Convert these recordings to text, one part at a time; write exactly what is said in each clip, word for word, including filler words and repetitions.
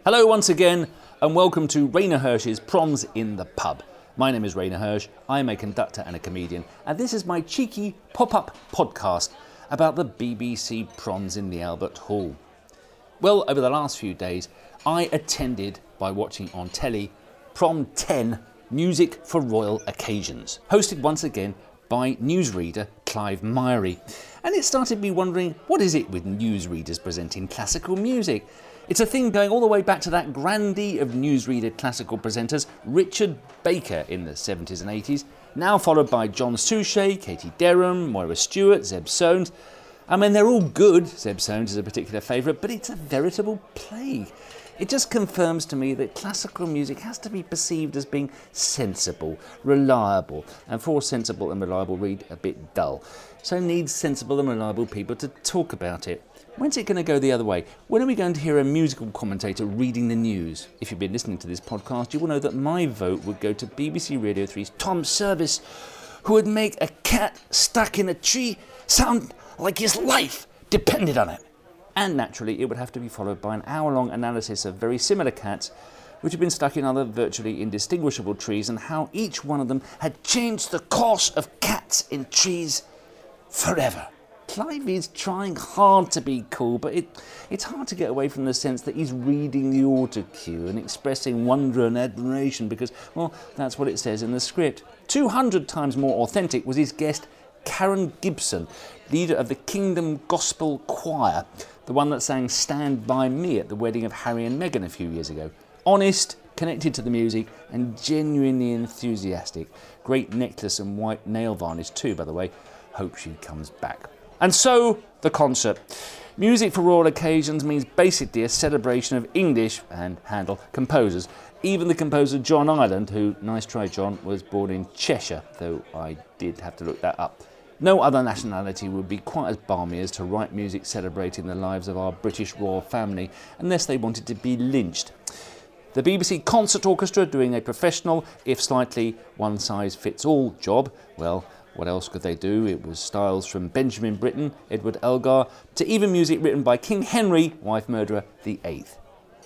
Hello once again, and welcome to Rainer Hirsch's Proms in the Pub. My name is Rainer Hirsch, I'm a conductor and a comedian, and this is my cheeky pop-up podcast about the B B C Proms in the Albert Hall. Well, over the last few days, I attended, by watching on telly, Prom ten, Music for Royal Occasions, hosted once again by newsreader Clive Myrie. And it started me wondering, what is it with newsreaders presenting classical music? It's a thing going all the way back to that grandee of newsreader classical presenters, Richard Baker, in the seventies and eighties, now followed by John Suchet, Katie Derham, Moira Stewart, Zeb Soanes. I mean, they're all good. Zeb Soanes is a particular favourite, but it's a veritable plague. It just confirms to me that classical music has to be perceived as being sensible, reliable, and for sensible and reliable read, a bit dull. So it needs sensible and reliable people to talk about it. When's it going to go the other way? When are we going to hear a musical commentator reading the news? If you've been listening to this podcast, you will know that my vote would go to B B C Radio three's Tom Service, who would make a cat stuck in a tree sound like his life depended on it. And naturally, it would have to be followed by an hour-long analysis of very similar cats which had been stuck in other virtually indistinguishable trees and how each one of them had changed the course of cats in trees forever. Clive is trying hard to be cool, but it, it's hard to get away from the sense that he's reading the autocue and expressing wonder and admiration because, well, that's what it says in the script. two hundred times more authentic was his guest, Karen Gibson, leader of the Kingdom Gospel Choir, the one that sang Stand By Me at the wedding of Harry and Meghan a few years ago. Honest, connected to the music, and genuinely enthusiastic. Great necklace and white nail varnish too, by the way. Hope she comes back. And so, the concert. Music for Royal Occasions means basically a celebration of English, and Handel, composers. Even the composer John Ireland, who, nice try John, was born in Cheshire, though I did have to look that up. No other nationality would be quite as balmy as to write music celebrating the lives of our British royal family, unless they wanted to be lynched. The B B C Concert Orchestra doing a professional, if slightly one-size-fits-all job, well, what else could they do? It was styles from Benjamin Britten, Edward Elgar, to even music written by King Henry, wife murderer, the eighth.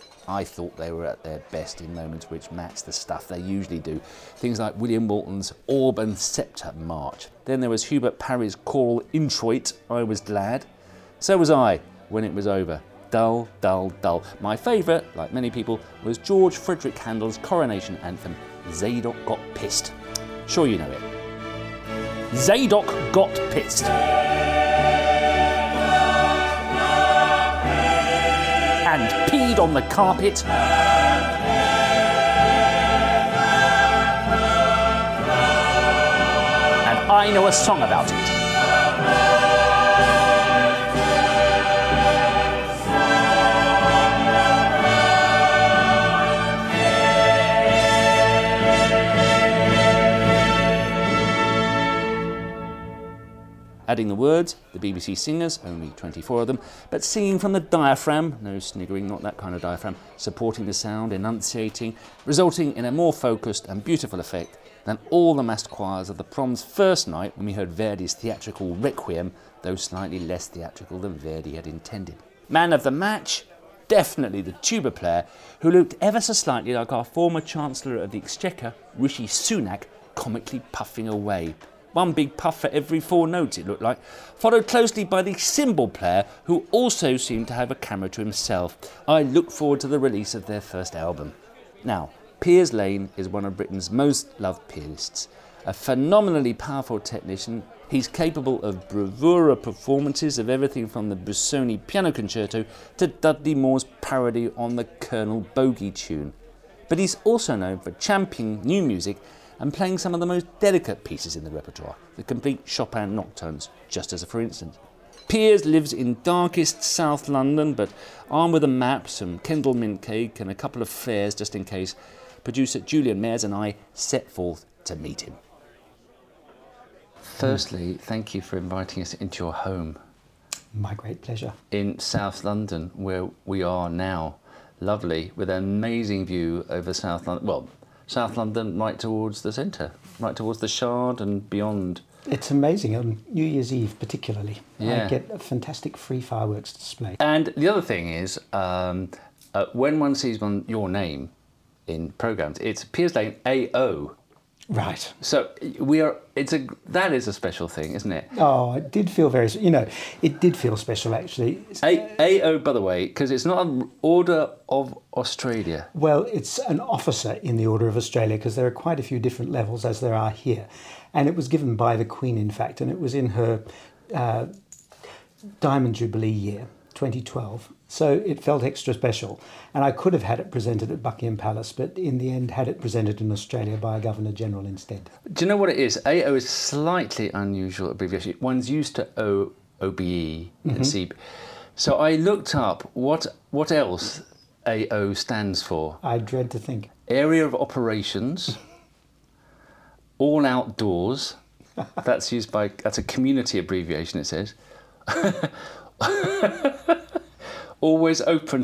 I thought they were at their best in moments which matched the stuff they usually do. Things like William Walton's Orb and Sceptre March. Then there was Hubert Parry's choral Introit, I Was Glad. So was I, when it was over. Dull, dull, dull. My favourite, like many people, was George Frederick Handel's coronation anthem, Zadok Got Pissed. Sure you know it. Zadok got pissed. And peed on the carpet. And I know a song about it. Adding the words, the B B C singers, only twenty-four of them, but singing from the diaphragm, no sniggering, not that kind of diaphragm, supporting the sound, enunciating, resulting in a more focused and beautiful effect than all the massed choirs of the Prom's first night when we heard Verdi's theatrical Requiem, though slightly less theatrical than Verdi had intended. Man of the match? Definitely the tuba player, who looked ever so slightly like our former Chancellor of the Exchequer, Rishi Sunak, comically puffing away. One big puff for every four notes, it looked like, followed closely by the cymbal player, who also seemed to have a camera to himself. I look forward to the release of their first album. Now, Piers Lane is one of Britain's most loved pianists. A phenomenally powerful technician, he's capable of bravura performances of everything from the Busoni Piano Concerto to Dudley Moore's parody on the Colonel Bogey tune. But he's also known for championing new music and playing some of the most delicate pieces in the repertoire, the complete Chopin nocturnes, just as a for instance. Piers lives in darkest South London, but armed with a map, some Kendal mint cake and a couple of flares just in case, producer Julian Mayers and I set forth to meet him. Firstly, thank you for inviting us into your home. My great pleasure. In South London, where we are now. Lovely, with an amazing view over South London. Well, South London right towards the centre, right towards the Shard and beyond. It's amazing, on New Year's Eve particularly. Yeah. I get a fantastic free fireworks display. And the other thing is, um, uh, when one sees one, your name in programmes, it's Piers Lane A O. Right. So we are. It's a that is a special thing, isn't it? Oh, it did feel very, you know, it did feel special actually. A AO, by the way, because it's not an Order of Australia. Well, it's an officer in the Order of Australia because there are quite a few different levels as there are here. And it was given by the Queen, in fact, and it was in her uh, Diamond Jubilee year, twenty twelve. So it felt extra special. And I could have had it presented at Buckingham Palace, but in the end had it presented in Australia by a Governor-General instead. Do you know what it is? A O is slightly unusual abbreviation. One's used to O, O B E and Mm-hmm. C. So I looked up what what else A O stands for. I dread to think. Area of Operations, All Outdoors. That's used by, that's a community abbreviation, it says. Always Open.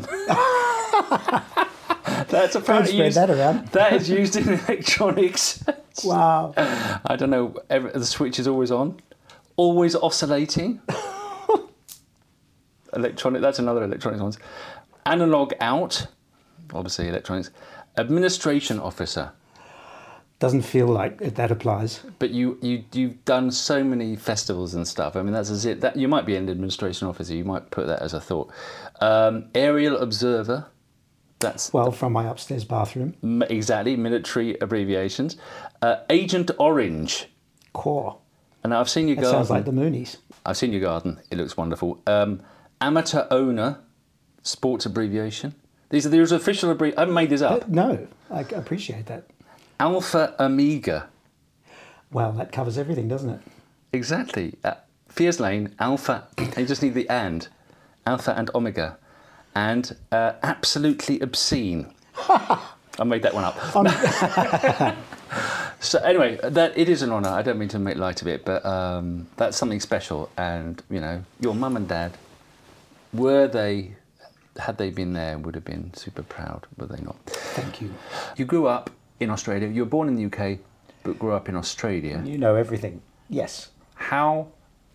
That's apparently Don't used, spread that around. that is used in electronics. Wow. I don't know, every, the switch is always on. Always Oscillating. Electronic, that's another electronics one. Analog Out, obviously electronics. Administration Officer. Doesn't feel like it, that applies. But you, you, you've done so many festivals and stuff. I mean, that's as it. That, you might be an administration officer. You might put that as a thought. Um, aerial Observer. That's Well, from my upstairs bathroom. m- exactly military abbreviations. Uh, Agent Orange. Core. And I've seen your That garden. sounds like the Moonies. I've seen your garden. It looks wonderful. Um, amateur Owner. Sports abbreviation. These are these are official abbreviations. I haven't made this Uh, up. no, I c- appreciate that. Alpha Omega. Well, that covers everything, doesn't it? Exactly. Uh, Piers Lane, Alpha, you just need the and. Alpha and Omega. And uh, Absolutely Obscene. I made that one up. So anyway, that it is an honour. I don't mean to make light of it, but um, that's something special. And, you know, your mum and dad, were they, had they been there, would have been super proud, were they not? Thank you. You grew up in Australia. You were born in the U K, but grew up in Australia. You know everything. Yes. How?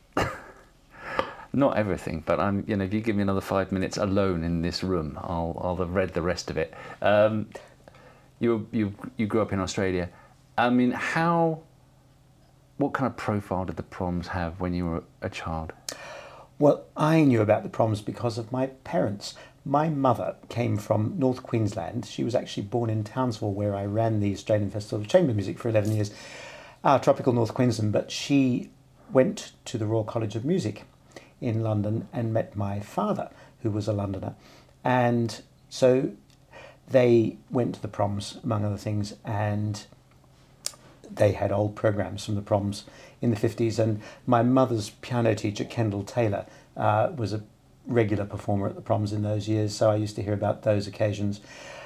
Not everything, but I'm. You know, if you give me another five minutes alone in this room, I'll I'll have read the rest of it. Um, you you you grew up in Australia. I mean, how? What kind of profile did the Proms have when you were a child? Well, I knew about the Proms because of my parents. My mother came from North Queensland. She was actually born in Townsville, where I ran the Australian Festival of Chamber Music for eleven years, uh, tropical North Queensland. But she went to the Royal College of Music in London and met my father, who was a Londoner. And so they went to the Proms, among other things, and they had old programs from the Proms in the fifties. And my mother's piano teacher, Kendall Taylor, uh, was a regular performer at the Proms in those years, so I used to hear about those occasions.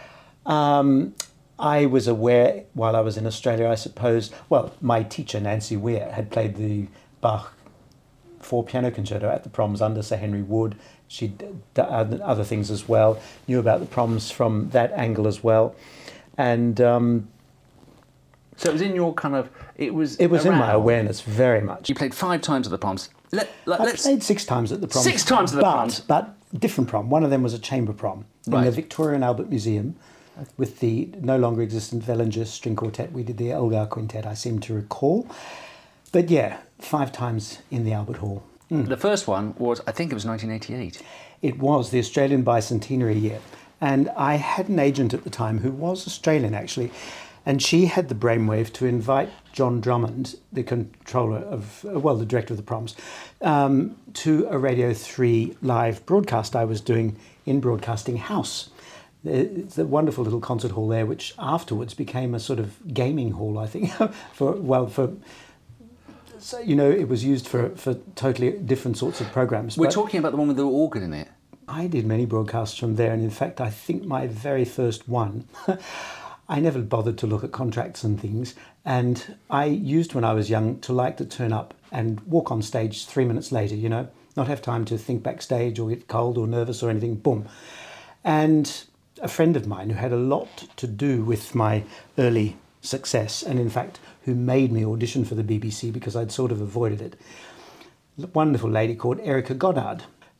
Um, I was aware, while I was in Australia, I suppose, well, my teacher, Nancy Weir, had played the Bach four piano concerto at the Proms under Sir Henry Wood. She'd done other things as well, knew about the Proms from that angle as well. And um, So it was in your kind of. It was. it was in my around. awareness very much. You played five times at the Proms. Let, let, I let's. played six times at the Proms. Six times at the but, Proms? But different prom. One of them was a chamber prom in Right. the Victoria and Albert Museum with the no longer existent Wellinger String Quartet. We did the Elgar Quintet, I seem to recall. But yeah, five times in the Albert Hall. The first one was, I think it was nineteen eighty-eight. It was the Australian bicentenary year. And I had an agent at the time who was Australian, actually. And she had the brainwave to invite John Drummond, the controller of, well, the director of the Proms, um, to a Radio three live broadcast I was doing in Broadcasting House. It's a wonderful little concert hall there, which afterwards became a sort of gaming hall, I think, for, well, for... So, you know, it was used for, for totally different sorts of programs. We're but talking about the one with the organ in it. I did many broadcasts from there, and in fact, I think my very first one, I never bothered to look at contracts and things, and I used when I was young to like to turn up and walk on stage three minutes later, you know, not have time to think backstage or get cold or nervous or anything, boom. And a friend of mine who had a lot to do with my early success, and in fact, who made me audition for the B B C because I'd sort of avoided it, a wonderful lady called Erica Goddard.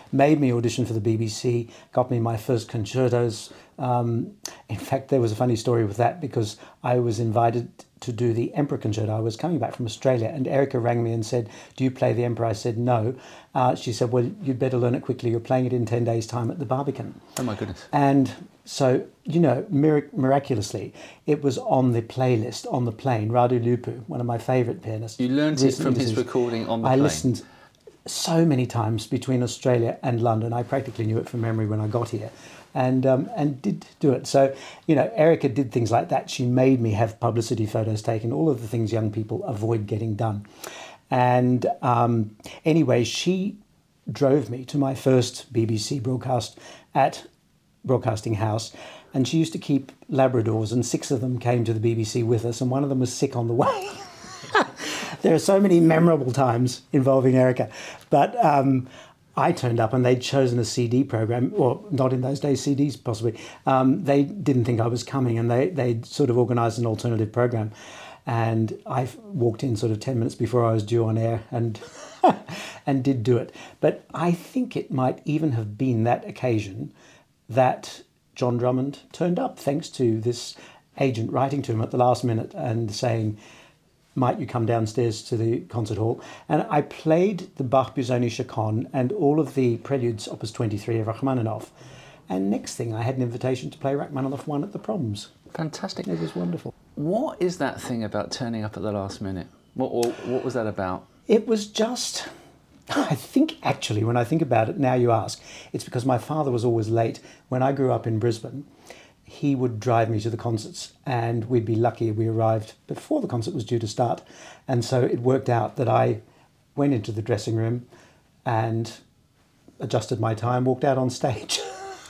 made me audition for the B B C, got me my first concertos. Um, in fact, there was a funny story with that because I was invited to do the Emperor Concerto. I was coming back from Australia and Erica rang me and said, do you play the Emperor? I said, no. Uh, she said, well, you'd better learn it quickly. You're playing it in ten days' time at the Barbican. Oh, my goodness. And so, you know, mirac- miraculously, it was on the playlist on the plane. Radu Lupu, one of my favourite pianists. You learned it from his recording on the I plane? I listened so many times between Australia and London. I practically knew it from memory when I got here. And um, and did do it. So, you know, Erica did things like that. She made me have publicity photos taken, all of the things young people avoid getting done. And um, anyway, she drove me to my first B B C broadcast at Broadcasting House. And she used to keep Labradors, and six of them came to the B B C with us, and one of them was sick on the way. There are so many memorable times involving Erica. But um, I turned up and they'd chosen a C D program, or not in those days, C Ds possibly. Um, they didn't think I was coming, and they they sort of organised an alternative program. And I walked in sort of ten minutes before I was due on air and and did do it. But I think it might even have been that occasion that John Drummond turned up, thanks to this agent writing to him at the last minute and saying, might you come downstairs to the concert hall? And I played the Bach Busoni Chaconne and all of the preludes, Opus twenty-three of Rachmaninoff. And next thing, I had an invitation to play Rachmaninoff one at the Proms. Fantastic. It was wonderful. What is that thing about turning up at the last minute? What, or, what was that about? It was just, I think actually, when I think about it, now you ask, it's because my father was always late. When I grew up in Brisbane, he would drive me to the concerts and we'd be lucky we arrived before the concert was due to start. And so it worked out that I went into the dressing room and adjusted my time, walked out on stage.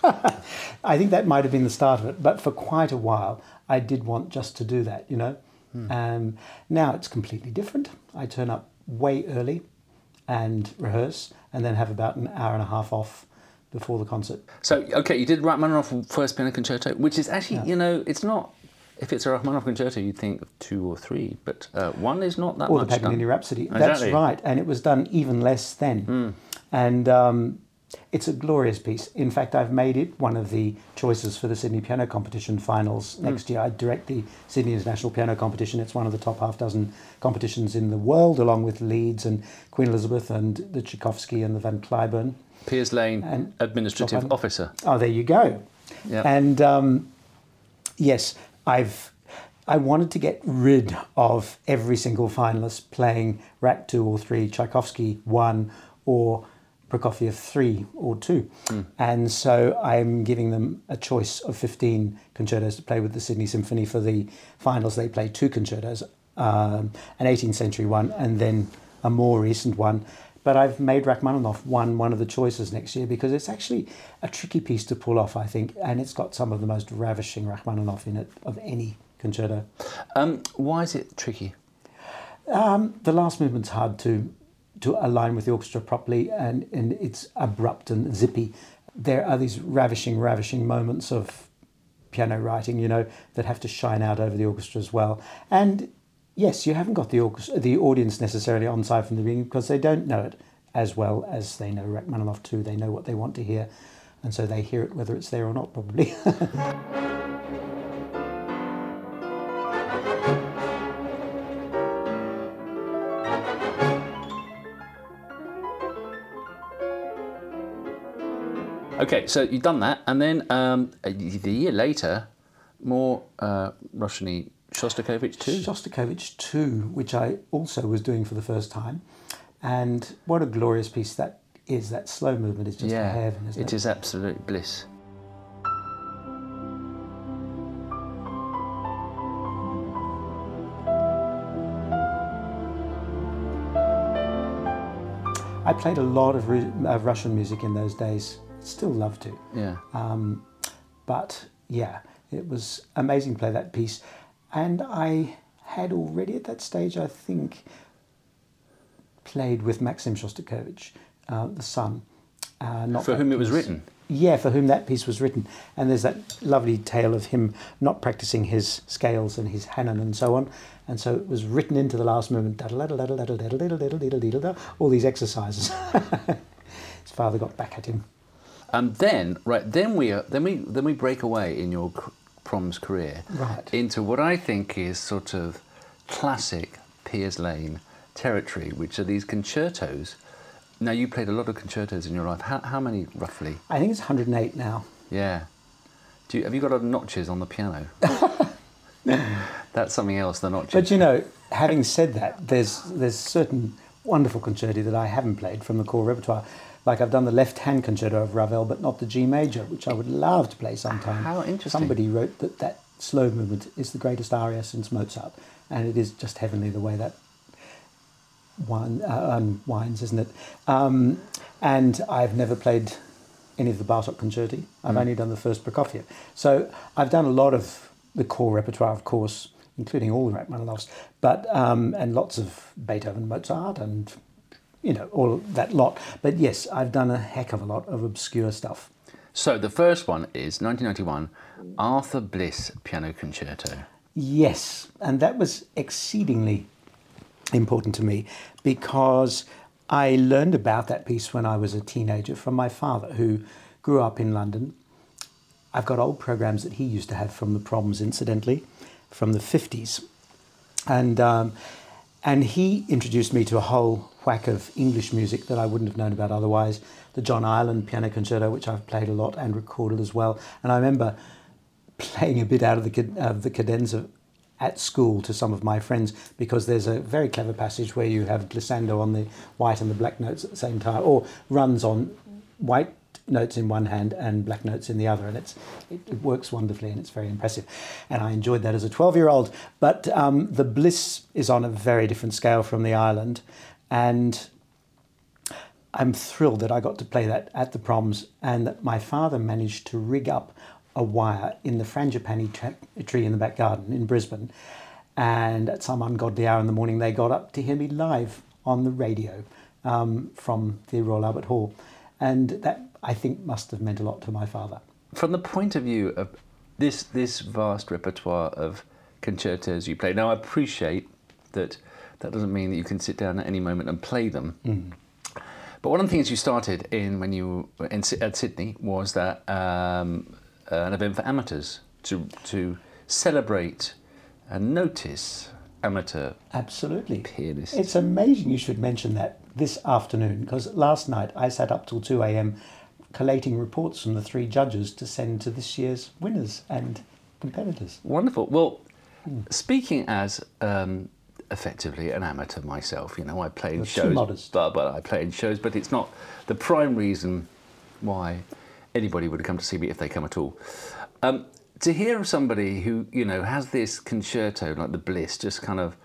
I think that might have been the start of it, but for quite a while I did want just to do that, you know. Hmm. Um, now it's completely different. I turn up way early and rehearse and then have about an hour and a half off before the concert. So, okay, you did Rachmaninoff first piano concerto, which is actually, Yeah. you know, it's not, if it's a Rachmaninoff concerto, you'd think of two or three, but uh, one is not that or much the Paganini done. Rhapsody. Exactly. That's right, and it was done even less then. Mm. And um, it's a glorious piece. In fact, I've made it one of the choices for the Sydney Piano Competition finals next mm. year. I direct the Sydney International Piano Competition. It's one of the top half dozen competitions in the world, along with Leeds and Queen Elizabeth and the Tchaikovsky and the Van Cliburn. Piers Lane, and administrative Chopin. officer. Oh, there you go. Yep. And um, yes, I've I wanted to get rid of every single finalist playing Rack two or three, Tchaikovsky one, or Prokofiev three or two. Mm. And so I'm giving them a choice of fifteen concertos to play with the Sydney Symphony. For the finals, they play two concertos, um, an eighteenth century one and then a more recent one. But I've made Rachmaninoff one one of the choices next year because it's actually a tricky piece to pull off, I think, and it's got some of the most ravishing Rachmaninoff in it of any concerto. Um, why is it tricky? Um, the last movement's hard to to align with the orchestra properly, and, and it's abrupt and zippy. There are these ravishing, ravishing moments of piano writing, you know, that have to shine out over the orchestra as well. And yes, you haven't got the orchestra, the audience necessarily on side from the beginning because they don't know it as well as they know Rachmaninoff two. They know what they want to hear, and so they hear it whether it's there or not, probably. Okay, so you've done that, and then um, a, the year later, more uh, Russian-y Shostakovich two? Shostakovich two, which I also was doing for the first time. And what a glorious piece that is. That slow movement is just yeah, heaven, isn't it? It is absolute bliss. I played a lot of, of Russian music in those days. Still love to. Yeah. Um, but yeah, it was amazing to play that piece. And I had already at that stage, I think, played with Maxim Shostakovich, uh, the son. Uh, not for whom piece. it was written? Yeah, for whom that piece was written. And there's that lovely tale of him not practicing his scales and his Hanon and so on. And so it was written into the last movement, all these exercises. his father got back at him. And then, right, then we are, then we then we break away in your c- proms career Right. into what I think is sort of classic Piers Lane territory, which are these concertos. Now, you played a lot of concertos in your life. How, how many roughly? I think it's one hundred eight now. Yeah. Do you, have you got a lot of notches on the piano? That's something else, the notches. But you know, having said that, there's there's certain wonderful concerti that I haven't played from the core repertoire. Like I've done the left-hand concerto of Ravel, but not the G major, which I would love to play sometime. How interesting. Somebody wrote that that slow movement is the greatest aria since Mozart, and it is just heavenly the way that one uh, unwinds, isn't it? Um, and I've never played any of the Bartok concerti. I've Mm. only done the first Prokofiev. So I've done a lot of the core repertoire, of course, including all the Rachmaninoffs, but um, and lots of Beethoven, Mozart, and you know all that lot. But yes, I've done a heck of a lot of obscure stuff. So the first one is nineteen ninety-one, Arthur Bliss Piano Concerto. Yes, and that was exceedingly important to me because I learned about that piece when I was a teenager from my father, who grew up in London. I've got old programs that he used to have from the Proms, incidentally, from the fifties. And um, and he introduced me to a whole whack of English music that I wouldn't have known about otherwise. The John Ireland Piano Concerto, which I've played a lot and recorded as well. And I remember playing a bit out of the cad- of the cadenza at school to some of my friends, because there's a very clever passage where you have glissando on the white and the black notes at the same time, or runs on white notes in one hand and black notes in the other, and it's it, it works wonderfully and it's very impressive, and I enjoyed that as a twelve year old. But um, the Bliss is on a very different scale from the Ireland, and I'm thrilled that I got to play that at the Proms, and that my father managed to rig up a wire in the frangipani tra- tree in the back garden in Brisbane, and at some ungodly hour in the morning they got up to hear me live on the radio um, from the Royal Albert Hall, and that I think must have meant a lot to my father. From the point of view of this this vast repertoire of concertos you play, now I appreciate that that doesn't mean that you can sit down at any moment and play them. Mm. But one of the things you started in when you were in, at Sydney was that um, an event for amateurs to to celebrate and notice amateur Absolutely. pianists. It's amazing you should mention that this afternoon, because last night I sat up till two a.m. collating reports from the three judges to send to this year's winners and competitors. Wonderful. Well, speaking as um, effectively an amateur myself, you know, I play in You're too shows, modest. but, but I play in shows, but it's not the prime reason why anybody would come to see me if they come at all. Um, to hear of somebody who, you know, has this concerto like the Bliss, just kind of,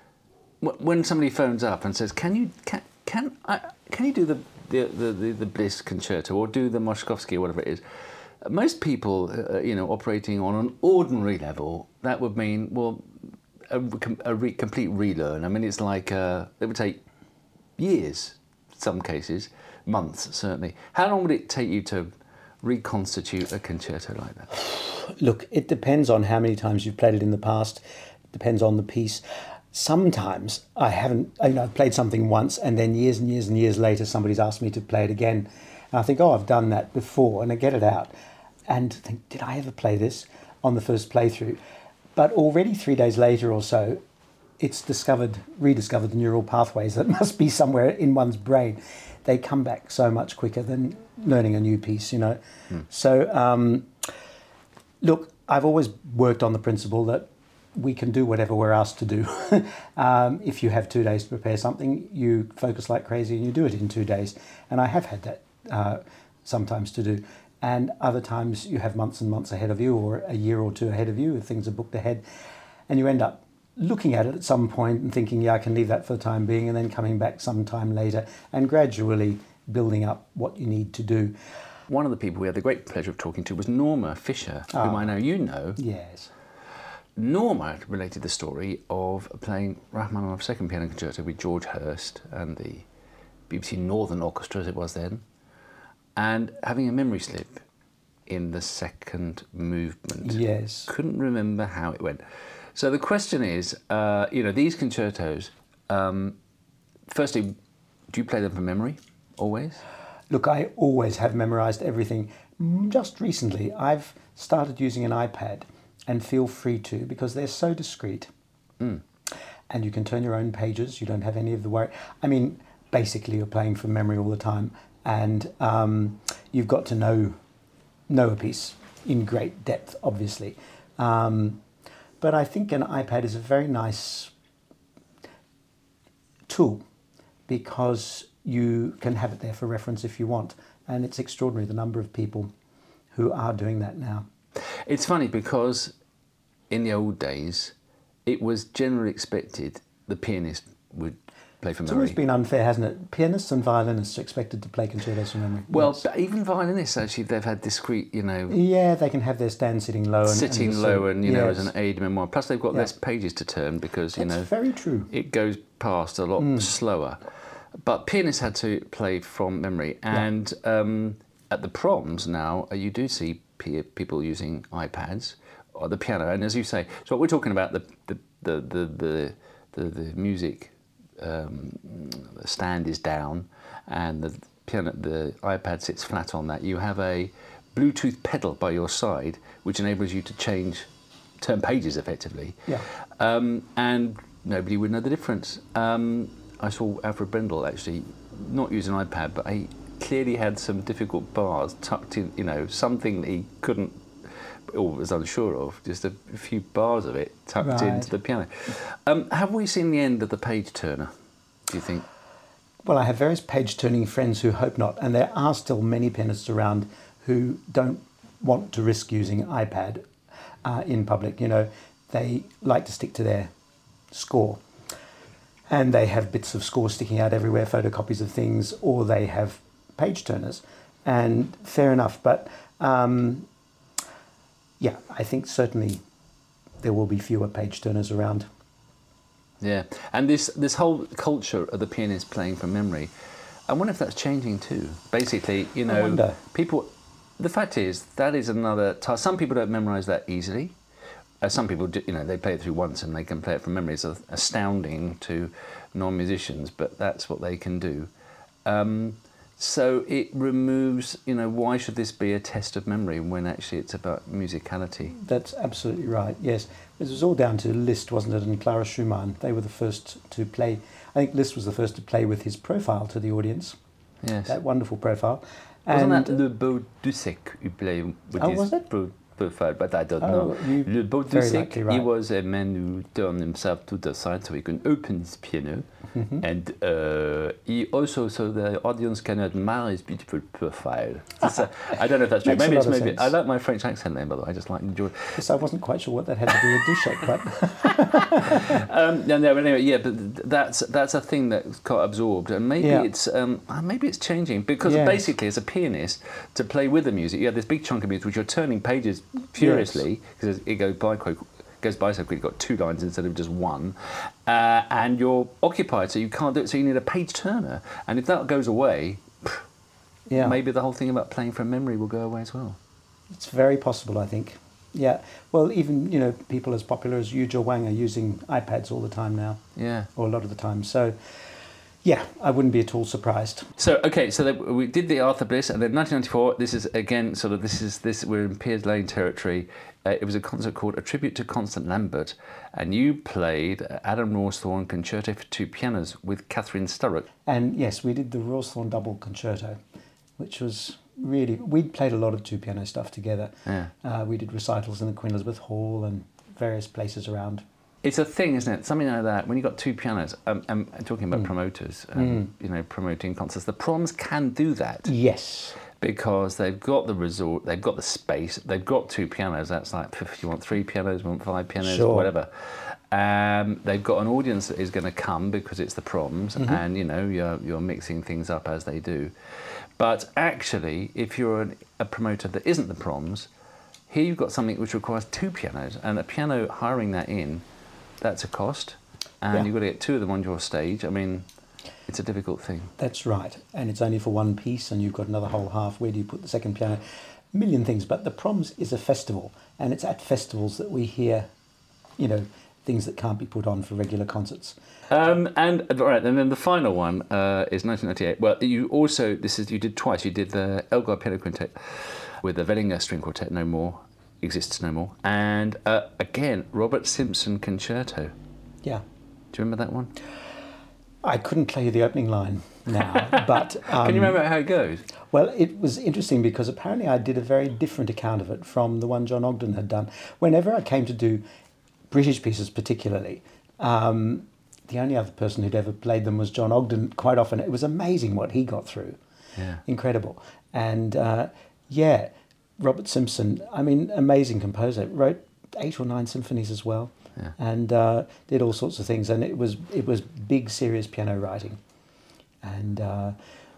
wh- when somebody phones up and says, "Can you can can I can you do the the the, the, the Bliss concerto or do the Moszkowski or whatever it is?" Most people, uh, you know, operating on an ordinary level, that would mean, well, a, a re- complete relearn. I mean, it's like uh, it would take years, some cases, months certainly. How long would it take you to reconstitute a concerto like that? Look, it depends on how many times you've played it in the past. It depends on the piece. Sometimes I haven't, you know, I've played something once and then years and years and years later somebody's asked me to play it again. And I think, oh, I've done that before, and I get it out and think, did I ever play this on the first playthrough? But already three days later or so, it's discovered, rediscovered the neural pathways that must be somewhere in one's brain. They come back so much quicker than learning a new piece, you know. Hmm. So, um, look, I've always worked on the principle that we can do whatever we're asked to do. um, if you have two days to prepare something, you focus like crazy and you do it in two days. And I have had that uh, sometimes to do. And other times you have months and months ahead of you, or a year or two ahead of you if things are booked ahead. And you end up looking at it at some point and thinking, yeah, I can leave that for the time being, and then coming back some time later and gradually building up what you need to do. One of the people we had the great pleasure of talking to was Norma Fisher, Oh. whom I know you know. Yes. Norma related the story of playing Rachmaninoff's Second Piano Concerto with George Hurst and the B B C Northern Orchestra, as it was then, and having a memory slip in the second movement. Yes. Couldn't remember how it went. So the question is, uh, you know, these concertos, um, firstly, do you play them from memory, always? Look, I always have memorized everything. Just recently, I've started using an iPad, and feel free to, because they're so discreet. Mm. And you can turn your own pages. You don't have any of the worry. I mean, basically, you're playing from memory all the time, and um, you've got to know know a piece in great depth, obviously. Um, but I think an iPad is a very nice tool because you can have it there for reference if you want. And it's extraordinary the number of people who are doing that now. It's funny because in the old days, it was generally expected the pianist would play from It's memory. always been unfair, hasn't it? Pianists and violinists are expected to play concertos from memory. Well, Yes. but even violinists, actually, they've had discrete, you know, Yeah, they can have their stand sitting low. And, sitting and low and, you know, as yes. an aide memoir. Plus, they've got Yeah. less pages to turn because, you That's know, very true. it goes past a lot Mm. slower. But pianists had to play from memory. And um, at the proms now, uh, you do see pe- people using iPads or the piano. And as you say, so what we're talking about, the the the the the, the, the music um, stand is down and the piano, the iPad sits flat on that. You have a Bluetooth pedal by your side, which enables you to change, turn pages effectively. Yeah. Um, and nobody would know the difference. Um, I saw Alfred Brendel actually not use an iPad, but he clearly had some difficult bars tucked in, you know, something that he couldn't or was unsure of, just a few bars of it tucked Right. into the piano. Um, have we seen the end of the page turner, do you think? Well, I have various page-turning friends who hope not, and there are still many pianists around who don't want to risk using iPad uh, in public. You know, they like to stick to their score, and they have bits of score sticking out everywhere, photocopies of things, or they have page-turners, and fair enough. But um, yeah, I think certainly there will be fewer page-turners around. Yeah, and this this whole culture of the pianist playing from memory, I wonder if that's changing too. Basically, you know, wonder. people. The fact is that is another task. Some people don't memorise that easily. Uh, some people, do, you know, they play it through once and they can play it from memory. It's a- astounding to non-musicians, but that's what they can do. Um, so it removes, you know, why should this be a test of memory when actually it's about musicality? That's absolutely right, yes. This was all down to Liszt, wasn't it, and Clara Schumann. They were the first to play. I think Liszt was the first to play with his profile to the audience, Yes. that wonderful profile. Wasn't And, that Le Beau du Sec who played with Oh, his was it? pro- profile? But I don't Oh, know. you- Le Beau du very Sec, likely he right. was a man who turned himself to the side so he could open his piano. Mhm. And uh, he also, so the audience can admire his beautiful profile. It's a- I don't know if that's true. Makes a Maybe it's lot of maybe. sense. I like my French accent name, by the way. I just like enjoy. yes, I wasn't quite sure what that had to do with Dushek, but Um, no, no, but anyway, yeah, but th- that's that's a thing that's got absorbed, and maybe Yeah. it's um, uh, maybe it's changing because Yes. basically, as a pianist, to play with the music, you have this big chunk of music which you're turning pages furiously because it goes by quite goes by so quickly. You've got two lines instead of just one, uh, and you're occupied, so you can't do it. So you need a page turner, and if that goes away, yeah, maybe the whole thing about playing from memory will go away as well. it's very possible, I think. Yeah, well, even, you know, people as popular as Yu Zhou Wang are using iPads all the time now, Yeah. or a lot of the time. So, yeah, I wouldn't be at all surprised. So okay, so that we did the Arthur Bliss, and then nineteen ninety-four. This is again sort of this is this we're in Piers Lane territory. Uh, it was a concert called A Tribute to Constant Lambert, and you played Adam Rawsthorne Concerto for Two Pianos with Catherine Sturrock. And yes, we did the Rawsthorne Double Concerto, which was really, we'd played a lot of two piano stuff together. Yeah. Uh, we did recitals in the Queen Elizabeth Hall and various places around. It's a thing, isn't it? Something like that. When you've got two pianos, um, um, talking about Mm. promoters, um, you know, promoting concerts, the proms can do that. Yes. Because they've got the resort, they've got the space, they've got two pianos. That's like if you want three pianos, you want five pianos, Sure. whatever. Um, they've got an audience that is going to come because it's the proms, Mhm. and you know you're you're mixing things up as they do. But actually, if you're an, a promoter that isn't the proms, here you've got something which requires two pianos, and a piano hiring that in, that's a cost, and Yeah. you've got to get two of them on your stage. I mean, it's a difficult thing. That's right. And it's only for one piece, and you've got another whole half. Where do you put the second piano? A million things. But the Proms is a festival, and it's at festivals that we hear, you know, things that can't be put on for regular concerts. Um, and all right, and then the final one uh, is nineteen ninety-eight. Well, you also this is you did twice. You did the Elgar Piano Quintet with the Wellinger String Quartet, No More Exists No More, and uh, again Robert Simpson Concerto. Yeah. Do you remember that one? I couldn't play you the opening line now, but um, can you remember how it goes? Well, it was interesting because apparently I did a very different account of it from the one John Ogden had done. Whenever I came to do British pieces, particularly. Um, The only other person who'd ever played them was John Ogden. Quite often, it was amazing what he got through. Yeah. Incredible. And uh, yeah, Robert Simpson, I mean, amazing composer. Wrote eight or nine symphonies as well, yeah. and uh, did all sorts of things. And it was it was big, serious piano writing, and uh,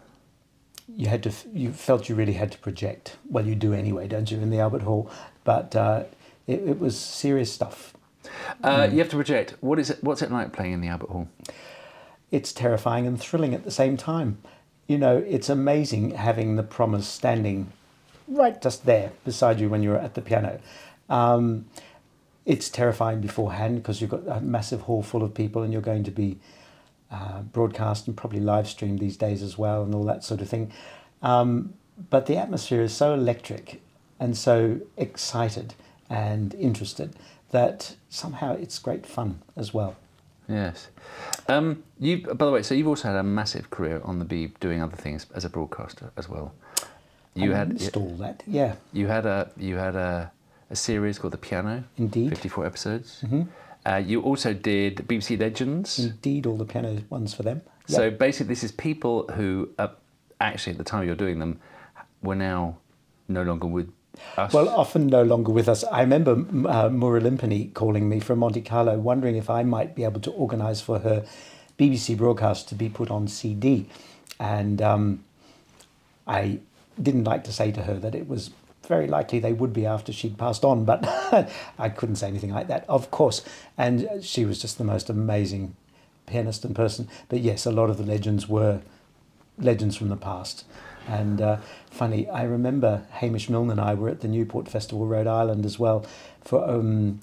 you had to you felt you really had to project. Well, you do anyway, don't you, in the Albert Hall? But uh, it, it was serious stuff. Uh, you have to project. What is it? What's it like playing in the Albert Hall? It's terrifying and thrilling at the same time. You know, it's amazing having the Prommers standing right just there beside you when you're at the piano. Um, it's terrifying beforehand because you've got a massive hall full of people and you're going to be uh, broadcast and probably live streamed these days as well and all that sort of thing. Um, but the atmosphere is so electric and so excited and interested that somehow it's great fun as well. Yes. Um, you, by the way, so you've also had a massive career on the Beeb doing other things as a broadcaster as well. You I had install that, yeah. You had a you had a, a series called The Piano. Indeed. fifty-four episodes. Mm-hmm. Uh, you also did B B C Legends. Indeed, all the piano ones for them. Yep. So basically, this is people who, uh, actually, at the time you're doing them, were now no longer with us. Well, often no longer with us. I remember uh, Maura Limpany calling me from Monte Carlo, wondering if I might be able to organise for her B B C broadcast to be put on C D. And um, I didn't like to say to her that it was very likely they would be after she'd passed on, but I couldn't say anything like that, of course. And she was just the most amazing pianist and person. But yes, a lot of the legends were legends from the past. And uh, funny, I remember Hamish Milne and I were at the Newport Festival, Rhode Island as well. For um,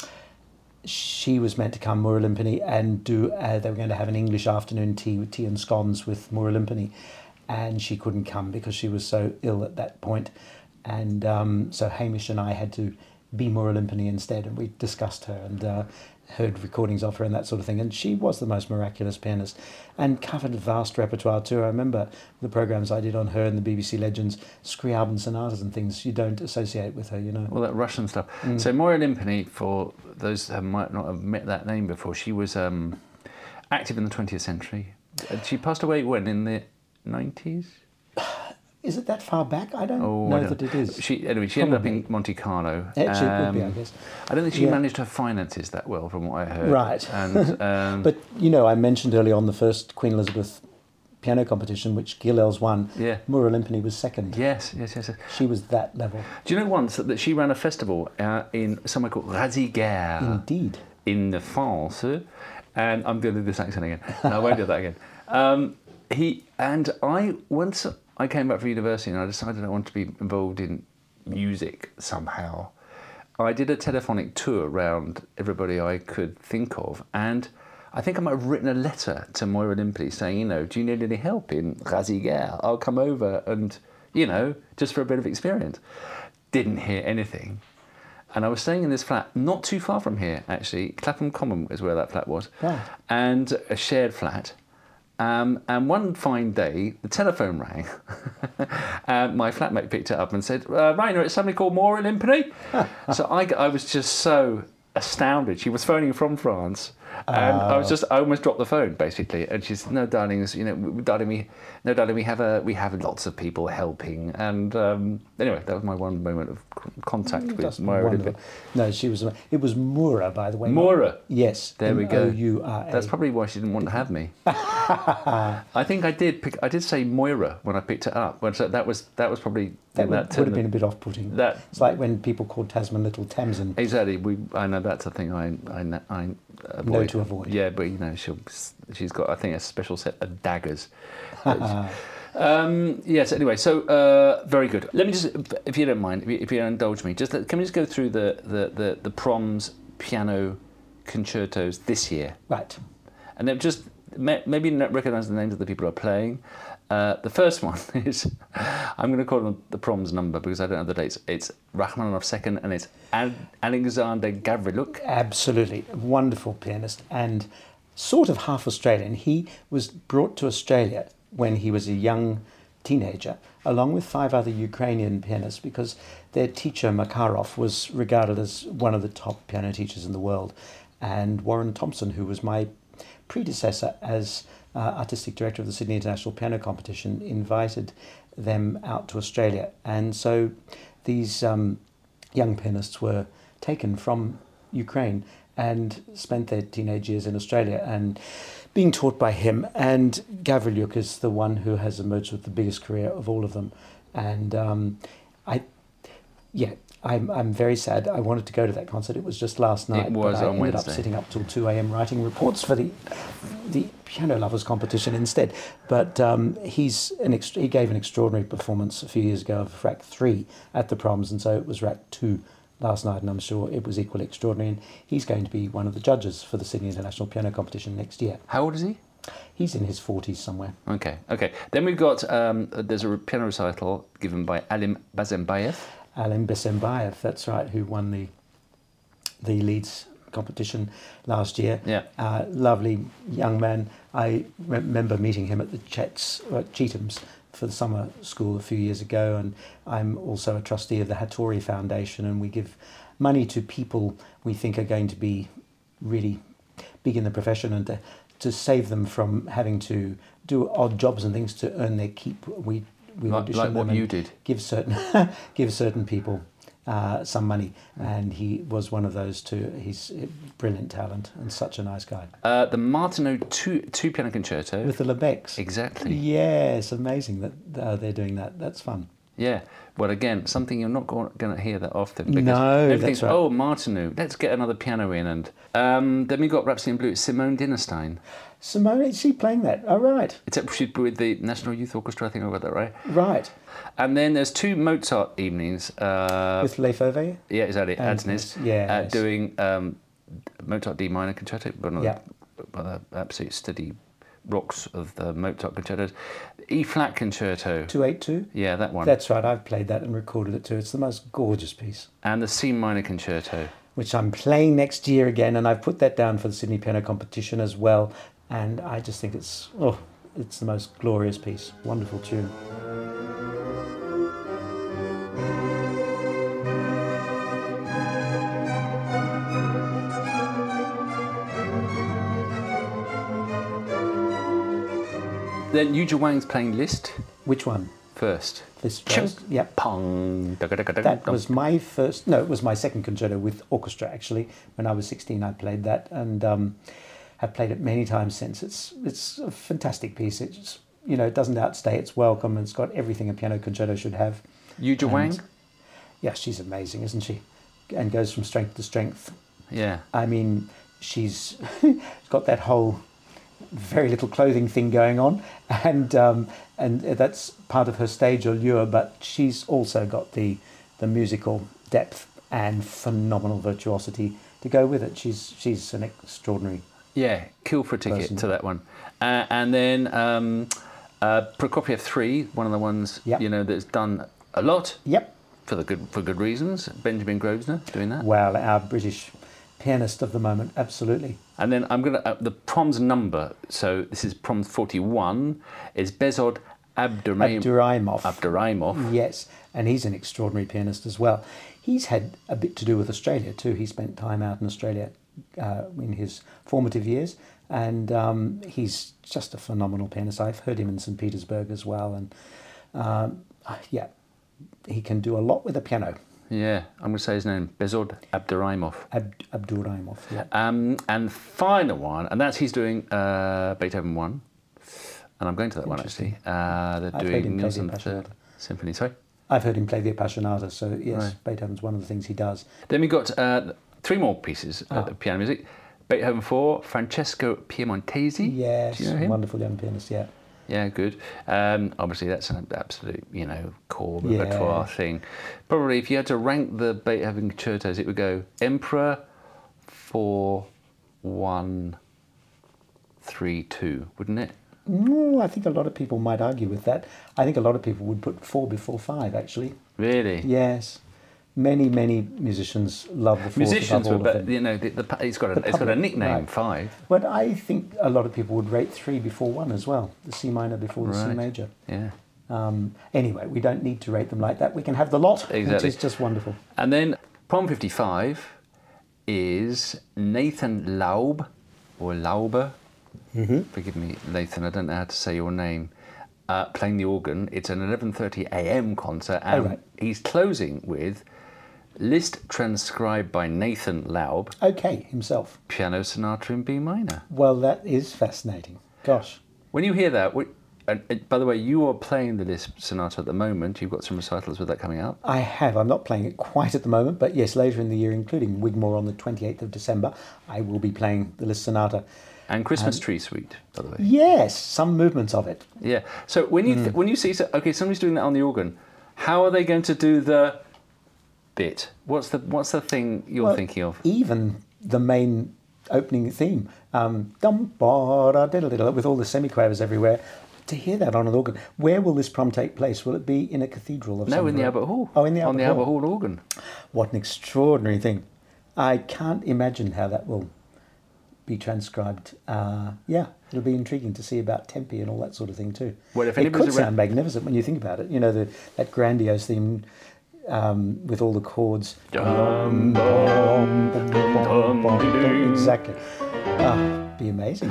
she was meant to come, Maura Limpany, and do. Uh, they were going to have an English afternoon tea with tea and scones with Maura Limpany, and she couldn't come because she was so ill at that point. And um, so Hamish and I had to be Maura Limpany instead, and we discussed her and uh, heard recordings of her and that sort of thing. And she was the most miraculous pianist and covered a vast repertoire too. I remember the programs I did on her and the B B C Legends, Scriabin sonatas and things you don't associate with her, you know. All that Russian stuff. Mm. So Maura Limpany, for those who might not have met that name before, she was um, active in the twentieth century. She passed away when, in the nineties? Is it that far back? I don't oh, know I don't. that it is. She anyway. She Probably. ended up in Monte Carlo. Actually, um, it would be, I guess. I don't think she yeah. managed her finances that well, from what I heard. Right. And, um, but you know, I mentioned earlier on the first Queen Elizabeth piano competition, which Gilels won. Yeah. Maura Limpany was second. Yes, yes, yes, yes. She was that level. Do you know once that, that she ran a festival uh, in somewhere called Raziguerre? Indeed. In France, and I'm going to do this accent again. No, I won't do that again. Um, he and I once. I came back from university and I decided I wanted to be involved in music somehow. I did a telephonic tour around everybody I could think of, and I think I might have written a letter to Maura Limpany saying, you know, do you need any help in Raziguerre? I'll come over and, you know, just for a bit of experience. Didn't hear anything. And I was staying in this flat not too far from here, actually. Clapham Common is where that flat was. Yeah. And a shared flat. Um, and one fine day, the telephone rang, and my flatmate picked it up and said, uh, Rainer, it's somebody called Maura Limpany. So I, I was just so astounded. She was phoning from France, and uh, I was just, I almost dropped the phone, basically. And she's, no, darling, you know, darling, we, no, darling, we have a, we have lots of people helping. And um, anyway, that was my one moment of contact mm, with Maura Limpany. No, she was, it was Maura, by the way. Maura? Yes. There we go. M O U R A. That's probably why she didn't want to have me. I think I did pick, I did say Moira when I picked it up. So that was that was probably that would, that would have been a bit off-putting. That it's like when people called Tasman Little Tamsin. Exactly. We I know that's a thing I I I avoid. Know to avoid. Yeah, but you know she'll she's got I think a special set of daggers. um, yes. Anyway, so uh, very good. Let me just, if you don't mind, if you, if you indulge me, just can we just go through the the the, the Proms piano concertos this year. Right. And they've just may, maybe not recognise the names of the people who are playing. Uh, the first one is, I'm going to call them the Proms number because I don't know the dates. It's Rachmaninoff second and it's Alexander Gavriluk. Absolutely. A wonderful pianist and sort of half Australian. He was brought to Australia when he was a young teenager, along with five other Ukrainian pianists, because their teacher, Makarov, was regarded as one of the top piano teachers in the world. And Warren Thompson, who was my predecessor as uh, artistic director of the Sydney International Piano Competition, invited them out to Australia. And so these um, young pianists were taken from Ukraine and spent their teenage years in Australia and being taught by him. And Gavriluk is the one who has emerged with the biggest career of all of them. And um, I, yeah, I'm I'm very sad. I wanted to go to that concert. It was just last night. It was but I on ended Wednesday. up sitting up till two a.m. writing reports for the the Piano Lovers competition instead. But um, he's an ext- he gave an extraordinary performance a few years ago of Rack three at the Proms, and so it was Rack two last night, and I'm sure it was equally extraordinary. And he's going to be one of the judges for the Sydney International Piano Competition next year. How old is he? He's in his forties somewhere. Okay, okay. Then we've got, um, there's a piano recital given by Alim Bazembayev. Alim Besembayev, that's right, who won the the Leeds competition last year. Yeah. Uh, lovely young man. I remember meeting him at the Chets, or at Cheatham's for the summer school a few years ago, and I'm also a trustee of the Hattori Foundation, and we give money to people we think are going to be really big in the profession and to, to save them from having to do odd jobs and things to earn their keep. We we Like, audition like what them you and did. give certain give certain people uh, some money, and he was one of those too. He's a brilliant talent and such a nice guy. Uh, the Martineau two, two piano concerto. With the Lebecs. Exactly. Yes, amazing that uh, they're doing that. That's fun. Yeah. Well, again, something you're not going to hear that often. Because No, everything's, that's right. oh, Martineau, let's get another piano in. And um, then we got Rhapsody in Blue, Simone Dinnerstein. Simone, is she playing that? Oh, right. Except she's with the National Youth Orchestra, I think I got that right. Right. And then there's two Mozart evenings. Uh, With Le Fauvet? yeah, exactly. Adnes, Adnes. yes. Uh, doing um, Mozart D minor concerto, one of Yeah. the, one of the absolute steady rocks of the Mozart concertos. E flat concerto. two eighty-two? Yeah, that one. That's right. I've played that and recorded it too. It's the most gorgeous piece, And the C minor concerto. which I'm playing next year again, and I've put that down for the Sydney Piano Competition as well. And I just think it's oh, it's the most glorious piece. Wonderful tune. Then Yu Wang's playing Liszt Which one? first. This Chim. first? Yeah. Pong. That was my first, no, it was my second concerto with orchestra, actually. When I was sixteen, I played that, and um, have played it many times since. It's it's a fantastic piece. It's, you know, it doesn't outstay its welcome, and it's got everything a piano concerto should have. Yu Wang? And- Yeah, she's amazing, isn't she? And goes from strength to strength. Yeah. I mean, she's got that whole very little clothing thing going on, and um, and that's part of her stage allure. But she's also got the the musical depth and phenomenal virtuosity to go with it. She's she's an extraordinary. Yeah, kill for a ticket Person. to that one. Uh, and then um, uh, Prokofiev three, one of the ones, Yep. you know, that's done a lot Yep. for the good for good reasons. Benjamin Grosvenor doing that. Well, our British pianist of the moment, absolutely. And then I'm going to, uh, the Proms number, so this is Proms forty-one, is Bezod Abduraimov. Abduraimov. Abduraimov. Yes, and he's an extraordinary pianist as well. He's had a bit to do with Australia too. He spent time out in Australia uh, in his formative years, and um, he's just a phenomenal pianist. I've heard him in Saint Petersburg as well, and um, yeah, he can do a lot with a piano. Yeah, I'm going to say his name, Bezod Abduraimov. Ab- Abduraimov, yeah. Um, and final one, and that's he's doing uh, Beethoven one, and I'm going to that one actually. Uh, they're I've heard doing him play the Nielsen Appassionata. Third Symphony. Sorry. I've heard him play the Appassionata, so yes, Right. Beethoven's one of the things he does. Then we got uh, three more pieces Ah. of piano music. Beethoven four, Francesco Piemontesi. Yes, Do you know him? wonderful young pianist, yeah. Yeah, good. Um, obviously, that's an absolute, you know, core Yeah. repertoire thing. Probably, if you had to rank the Beethoven concertos, it would go Emperor, four, one, three, two, wouldn't it? No, I think a lot of people might argue with that. I think a lot of people would put four before five, actually. Really? Yes. Many, many musicians love the fourth Musicians, above all but of them. you know, the, the, it's got a, The it's got a public, nickname, right. five. But I think a lot of people would rate three before one as well, the C minor before the C Right. major. Yeah. Um, anyway, we don't need to rate them like that. We can have the lot, which Exactly. is just wonderful. And then Prom fifty-five is Nathan Laub, or Lauber. Mm-hmm. Forgive me, Nathan, I don't know how to say your name. Uh, playing the organ. It's an eleven thirty a m concert, and Oh, right. he's closing with List transcribed by Nathan Laub, Okay, himself. Piano Sonata in B minor. Well, that is fascinating. Gosh. When you hear that, what, and, and by the way, you are playing the Liszt Sonata at the moment. You've got some recitals with that coming up. I have. I'm not playing it quite at the moment, but yes, later in the year, including Wigmore on the twenty-eighth of December, I will be playing the Liszt Sonata. And Christmas Tree Suite, by the way. Yes, some movements of it. Yeah. So when you th- when you see, so, okay, somebody's doing that on the organ, how are they going to do the bit? What's the what's the thing you're Well, thinking of? Even the main opening theme, um, dum ba da diddle diddle, with all the semiquavers everywhere. To hear that on an organ, where will this prom take place? Will it be in a cathedral of No, some in the variety? Albert Hall. Oh, in the on Albert the Hall. Albert Hall organ. What an extraordinary thing! I can't imagine how that will be transcribed. Uh, yeah, it'll be intriguing to see about Tempe and all that sort of thing too. Well, if it anybody's could around- sound magnificent when you think about it. You know, the, that grandiose theme um, with all the chords. Dum, bum, Bum, bum, dum, bum, dee, bum. dee. Exactly. Ah, be amazing.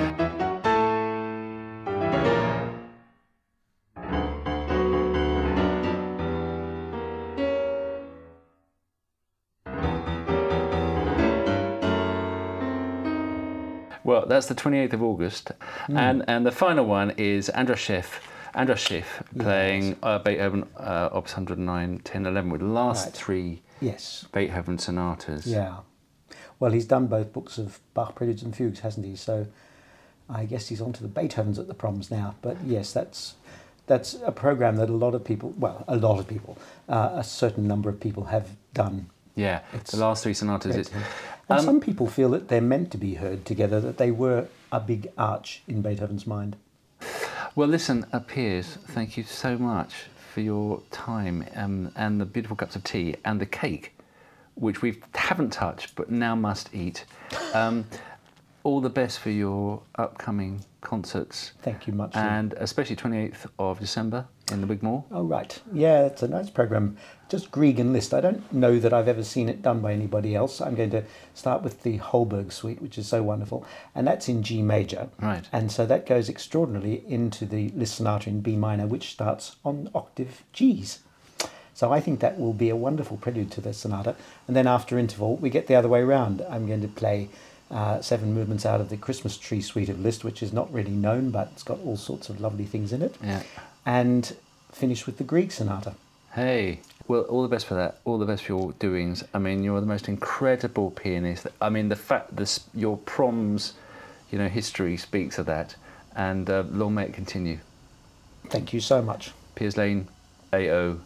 Well, that's the twenty-eighth of August, Hmm. and and the final one is Andras Schiff. Andras Schiff playing uh, Beethoven uh, Opus one oh nine, ten, eleven with the last Right. three Yes. Beethoven sonatas. Yeah. Well, he's done both books of Bach Preludes and Fugues, hasn't he? So I guess he's on to the Beethovens at the proms now. But yes, that's that's a program that a lot of people, well, a lot of people, uh, a certain number of people have done. Yeah, It's the last three sonatas. great. It, And um, some people feel that they're meant to be heard together, that they were a big arch in Beethoven's mind. well, listen, uh, Piers, thank you so much for your time um, and the beautiful cups of tea and the cake, which we haven't touched but now must eat. Um, all the best for your upcoming concerts, Thank you much. Lou. and especially twenty-eighth of December in the Wigmore. Oh, right. Yeah, it's a nice program. Just Grieg and Liszt. I don't know that I've ever seen it done by anybody else. I'm going to start with the Holberg suite, which is so wonderful. And that's in G major. Right. And so that goes extraordinarily into the Liszt Sonata in B minor, which starts on octave Gs. So I think that will be a wonderful prelude to the sonata. And then after interval, we get the other way around. I'm going to play uh, seven movements out of the Christmas Tree suite of Liszt, which is not really known, but it's got all sorts of lovely things in it. Yeah. And finish with the Grieg sonata. Hey, well, all the best for that. All the best for your doings. I mean, you're the most incredible pianist. I mean, the fact this your proms, you know, history speaks of that. And uh, long may it continue. Thank you so much. Piers Lane, A O.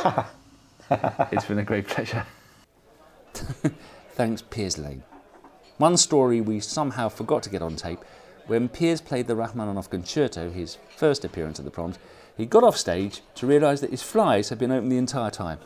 It's been a great pleasure. Thanks, Piers Lane. One story we somehow forgot to get on tape. When Piers played the Rachmaninoff Concerto, his first appearance at the proms, he got off stage to realise that his flies had been open the entire time.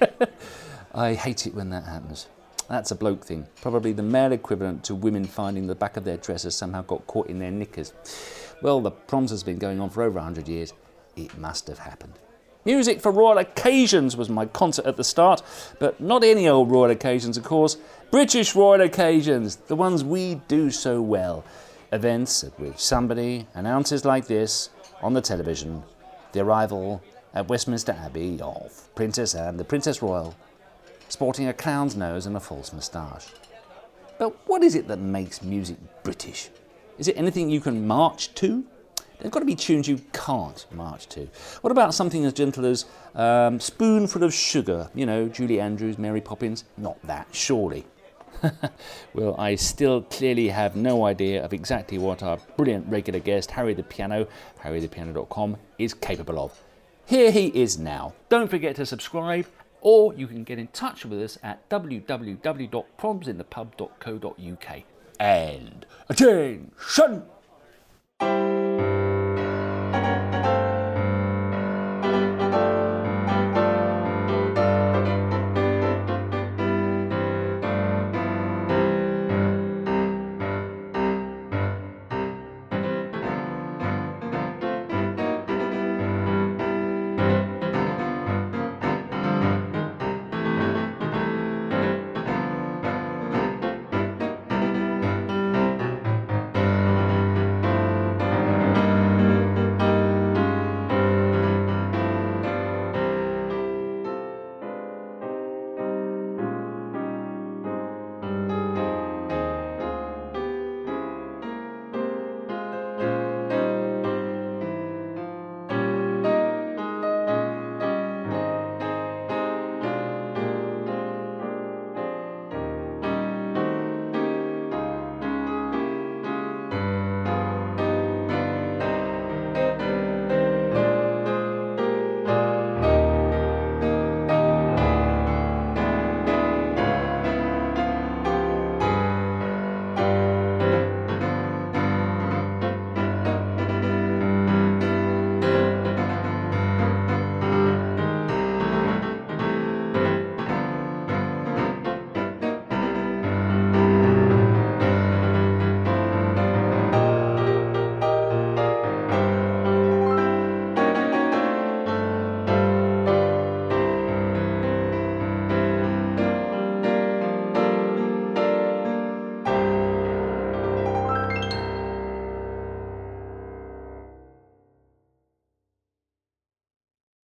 I hate it when that happens. That's a bloke thing. Probably the male equivalent to women finding the back of their dresses somehow got caught in their knickers. Well, the proms has been going on for over one hundred years. It must have happened. Music for royal occasions was my concert at the start, but not any old royal occasions, of course. British royal occasions, the ones we do so well. Events at which somebody announces like this on the television the arrival at Westminster Abbey of Princess Anne, the Princess Royal, sporting a clown's nose and a false moustache. But what is it that makes music British? Is it anything you can march to? There's got to be tunes you can't march to. What about something as gentle as um, Spoonful of Sugar? You know, Julie Andrews, Mary Poppins? Not that, surely. Well, I still clearly have no idea of exactly what our brilliant regular guest, Harry the Piano, harry the piano dot com, is capable of. Here he is now. Don't forget to subscribe, or you can get in touch with us at w w w dot proms in the pub dot co dot u k. and attention!